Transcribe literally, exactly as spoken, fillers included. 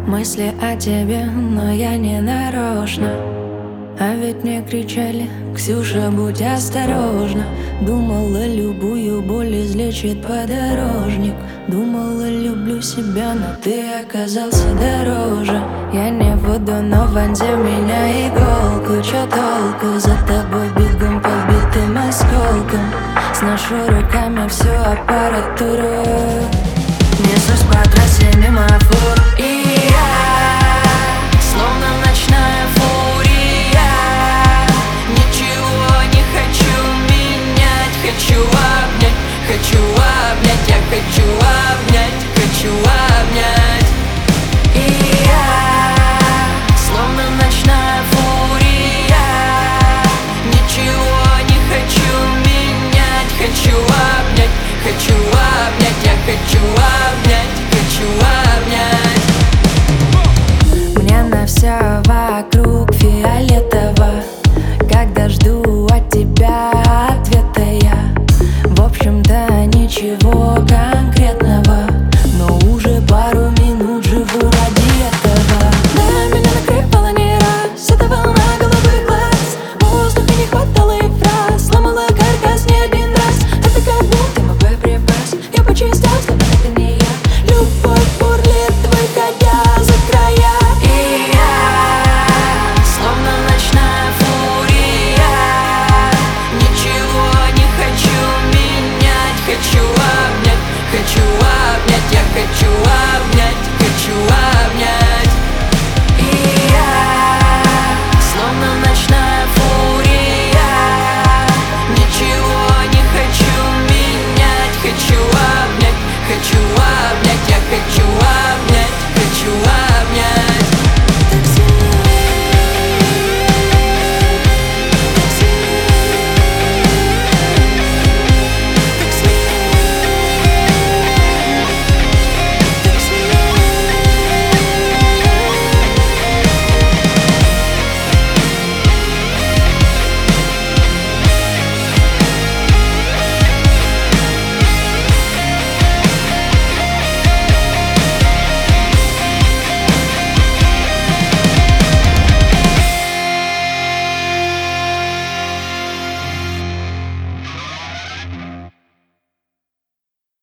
Мысли о тебе, но я не нарочно. А ведь мне кричали: Ксюша, будь осторожна. Думала, любую боль излечит подорожник. Думала, люблю себя, но ты оказался дороже. Я не буду, но вонзи в меня иголку. Чё толку? За тобой бегом побитым осколком. Сношу руками всю аппаратуру. Несусь по трассе мимо фур, и я словно ночная фурия. Ничего не хочу менять. Хочу обнять, хочу обнять. Я хочу обнять, хочу обнять. И я словно ночная фурия. Ничего не хочу менять. Хочу обнять, хочу обнять. Я хочу обнять, хочу обнять.